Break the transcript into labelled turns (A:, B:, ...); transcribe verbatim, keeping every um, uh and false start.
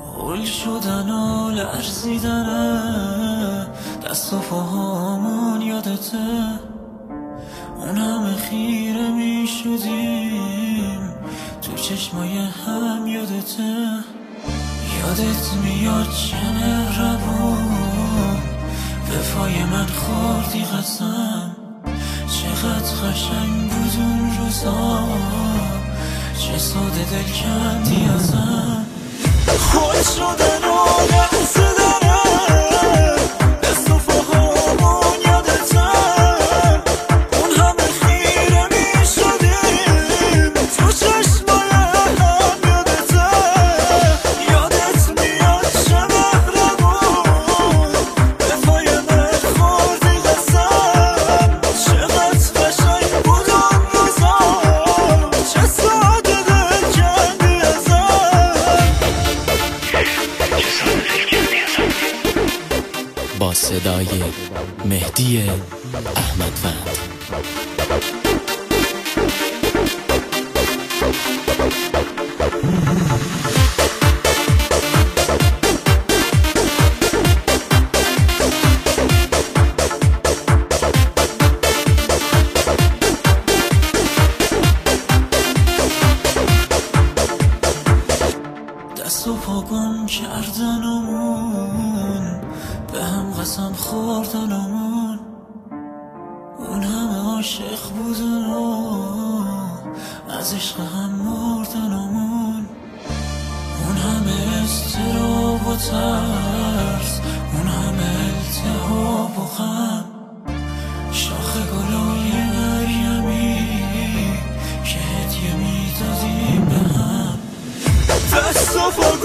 A: هل شدن و لرزیدن دست و پاهامون یادته، اون همه خیره می شدیم تو چشمای هم یادته. یادت میاد چه مهربون وفای من خوردی قسم، چقدر قشنگ بود اون روزا، چه ساده دل کندی ازم. خود شدن و لرزیدن دست و پاهامون یادتم، اون همه خیره می شدیم تو چشمای هم یادتم. یادت میاد چه مهربون وفای من خوردی قسم، چقدر قشنگ بود اون روزا، چه ساده دل کندی ازم.
B: با صدای مهدی احمدوند.
A: دست و پا گم کردنمون، به هم قسم خوردنمون، اون همه عاشق بودن و از عشق هم مردنمون، اون همه اضطراب و ترس، اون همه التهاب و غم، شاخ گلای مریمی که هدیه میدادیم به هم. دست و پا